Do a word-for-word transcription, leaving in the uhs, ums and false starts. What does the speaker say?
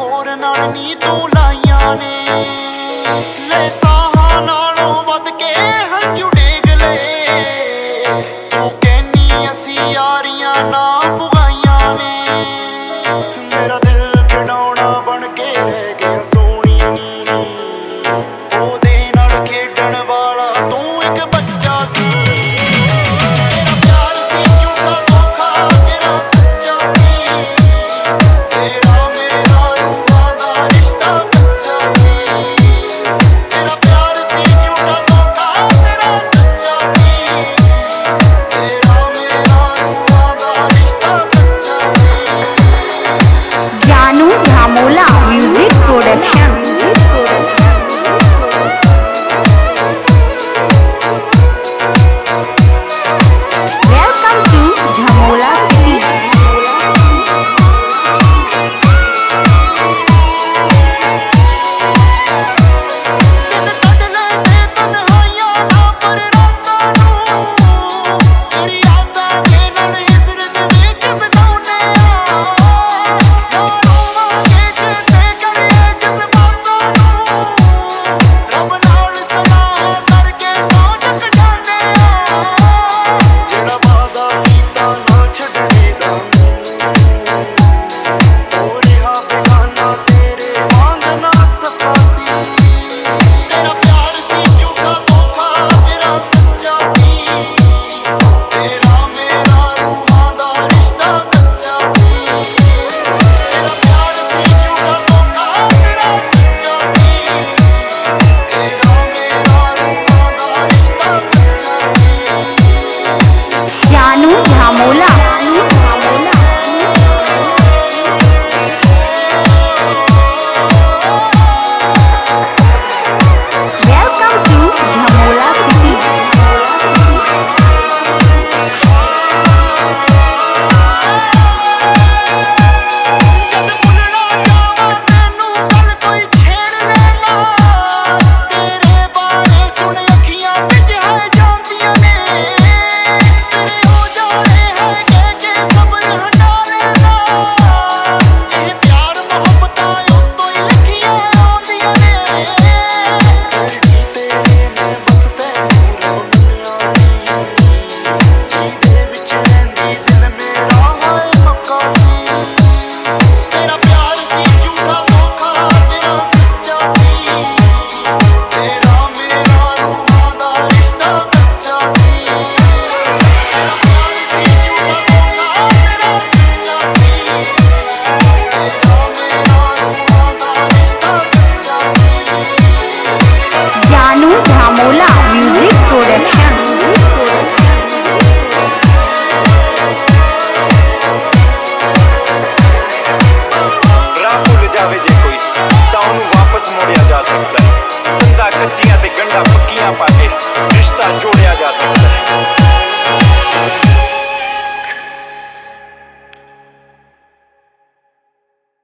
ਹੋਰ ਨਾਲ ਨੀ ਤੂੰ ਲਾਈਆਂ ਨੇ ਲੈ ਸਾਹਾਂ ਨਾਲੋਂ ਵੱਧ ਕੇ ਹੰਝੂ ਡੇਗ ਲਏ ਤੂੰ ਕਹਿਨੀ ਅਸੀਂ ਯਾਰੀਆਂ ਨਾ ਪੁਗਾਈਆਂ ਨੇ ਮੇਰਾ ਦਿਲ ਖਿਡੌਣਾ ਬਣ ਕੇ ਰਹਿ ਗਿਆ ਸੋਹਣੀ ਨੀ ਉਹਦੇ ਨਾਲ ਖੇਡਣ ਵਾਲਾ ਤੂੰ ਇੱਕ ਬੱਚਾ ਸੀ जानू धामोला म्यूजिक प्रोडक्शन।